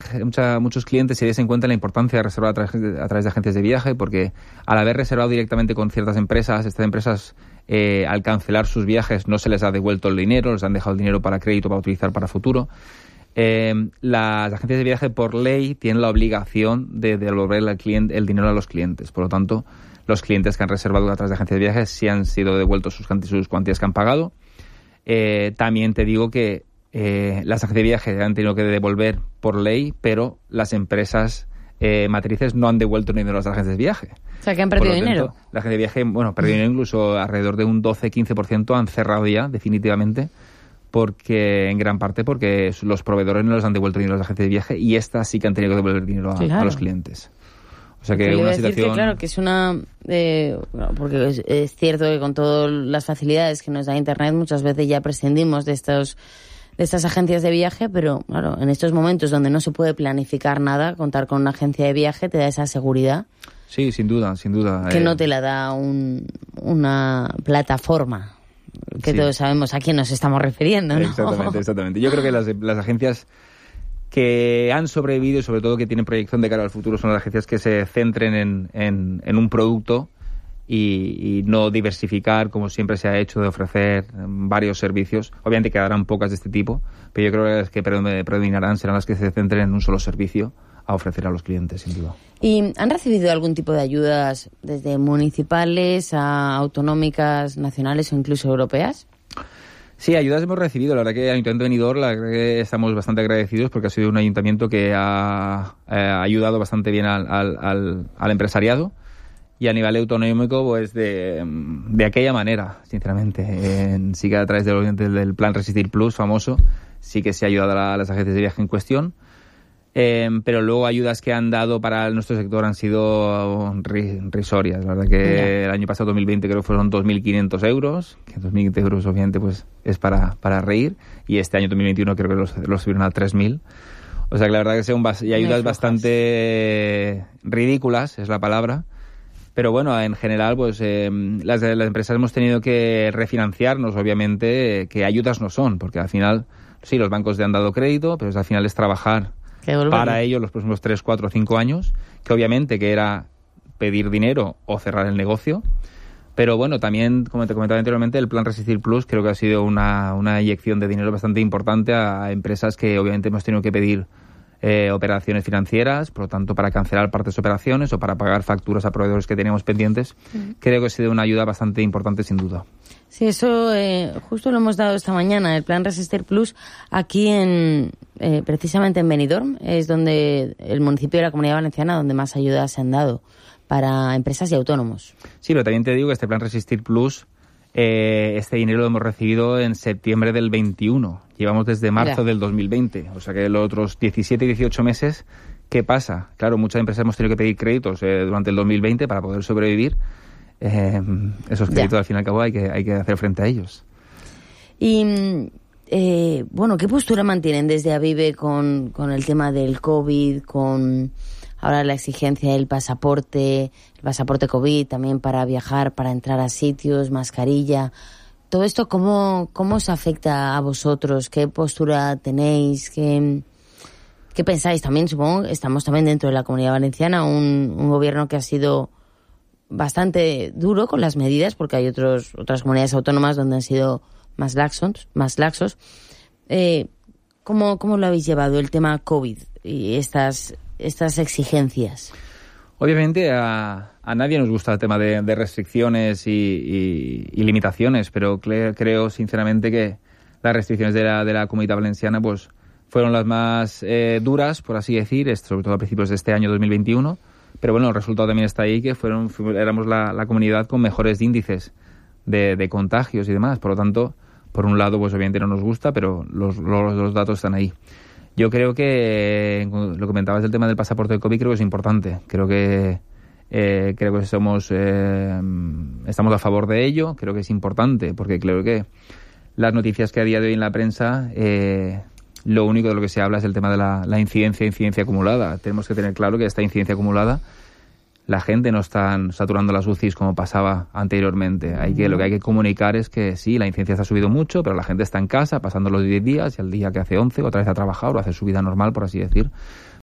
muchos clientes se diesen cuenta de la importancia de reservar a través de agencias de viaje, porque al haber reservado directamente con ciertas empresas, estas empresas al cancelar sus viajes no se les ha devuelto el dinero, les han dejado el dinero para crédito para utilizar para futuro. Las agencias de viaje por ley tienen la obligación de devolver el dinero a los clientes. Por lo tanto, los clientes que han reservado a través de agencias de viajes sí han sido devueltos sus cuantías que han pagado. También te digo que las agencias de viaje han tenido que devolver por ley, pero las empresas matrices no han devuelto dinero a las agencias de viaje. O sea, que han perdido dinero. La agencia de viaje, perdido dinero, incluso alrededor de un 12-15% han cerrado ya definitivamente, porque en gran parte porque los proveedores no les han devuelto dinero a las agencias de viaje y estas sí que han tenido que devolver dinero a los clientes. O sea que una situación... que, claro, que es una... porque es cierto que con todas las facilidades que nos da Internet muchas veces ya prescindimos de estas agencias de viaje, pero claro, en estos momentos donde no se puede planificar nada, contar con una agencia de viaje te da esa seguridad. Sí, sin duda. Que no te la da una plataforma, que todos sabemos a quién nos estamos refiriendo, ¿no? Exactamente. Yo creo que las agencias que han sobrevivido y sobre todo que tienen proyección de cara al futuro son las agencias que se centren en un producto y no diversificar como siempre se ha hecho de ofrecer varios servicios. Obviamente quedarán pocas de este tipo, pero yo creo que las que predominarán serán las que se centren en un solo servicio a ofrecer a los clientes, sin duda. ¿Y han recibido algún tipo de ayudas desde municipales a autonómicas, nacionales o incluso europeas? Sí, ayudas hemos recibido. La verdad que el Ayuntamiento de Benidorm, la verdad que estamos bastante agradecidos porque ha sido un ayuntamiento que ha ayudado bastante bien al empresariado y a nivel autonómico, pues de aquella manera, sinceramente. Sí que a través del Plan Resistir Plus, famoso, sí que se ha ayudado a las agencias de viaje en cuestión. Pero luego ayudas que han dado para nuestro sector han sido risorias. La verdad que el año pasado, 2020, creo que fueron 2.500 euros, que 2.500 euros obviamente pues es para reír, y este año 2021 creo que los subieron a 3.000. O sea que la verdad que son ayudas bastante ridículas, es la palabra. Pero bueno, en general, pues las empresas hemos tenido que refinanciarnos, obviamente, que ayudas no son, porque al final, sí, los bancos te han dado crédito, pero al final es trabajar para ellos los próximos 3, 4, 5 años, que obviamente que era pedir dinero o cerrar el negocio. Pero bueno, también, como te comentaba anteriormente, el Plan Resistir Plus creo que ha sido una inyección de dinero bastante importante a empresas que obviamente hemos tenido que pedir operaciones financieras, por lo tanto, para cancelar partes de operaciones o para pagar facturas a proveedores que teníamos pendientes. Creo que ha sido una ayuda bastante importante, sin duda. Sí, eso justo lo hemos dado esta mañana, el Plan Resistir Plus, aquí precisamente en Benidorm, es donde el municipio de la Comunidad Valenciana donde más ayudas se han dado para empresas y autónomos. Sí, pero también te digo que este Plan Resistir Plus, este dinero lo hemos recibido en septiembre del 21. Llevamos desde marzo del 2020. O sea que los otros 17 y 18 meses, ¿qué pasa? Claro, muchas empresas hemos tenido que pedir créditos durante el 2020 para poder sobrevivir. Esos créditos al fin y al cabo hay que hacer frente a ellos. Y bueno, ¿qué postura mantienen desde Avive con el tema del COVID, con ahora la exigencia del pasaporte, el pasaporte COVID también para viajar, para entrar a sitios, mascarilla? Todo esto, ¿cómo os afecta a vosotros? ¿Qué postura tenéis? ¿Qué pensáis? También, supongo, estamos también dentro de la Comunidad Valenciana, un gobierno que ha sido bastante duro con las medidas, porque hay otras comunidades autónomas donde han sido más laxos. ¿Cómo lo habéis llevado el tema COVID y estas exigencias? Obviamente a nadie nos gusta el tema de restricciones y limitaciones, pero creo sinceramente que las restricciones de la Comunidad Valenciana pues fueron las más duras, por así decir, sobre todo a principios de este año 2021. Pero bueno, el resultado también está ahí, que éramos la comunidad con mejores índices de contagios y demás. Por lo tanto, por un lado, pues obviamente no nos gusta, pero los datos están ahí. Yo creo que, lo que comentabas del tema del pasaporte de COVID, creo que es importante. Creo que estamos a favor de ello. Creo que es importante, porque creo que las noticias que a día de hoy en la prensa, lo único de lo que se habla es el tema de la incidencia acumulada. Tenemos que tener claro que esta incidencia acumulada, la gente no está saturando las UCIs como pasaba anteriormente. Lo que hay que comunicar es que sí, la incidencia se ha subido mucho, pero la gente está en casa pasando los 10 días y al día que hace 11 otra vez a trabajar o a hacer su vida normal, por así decir.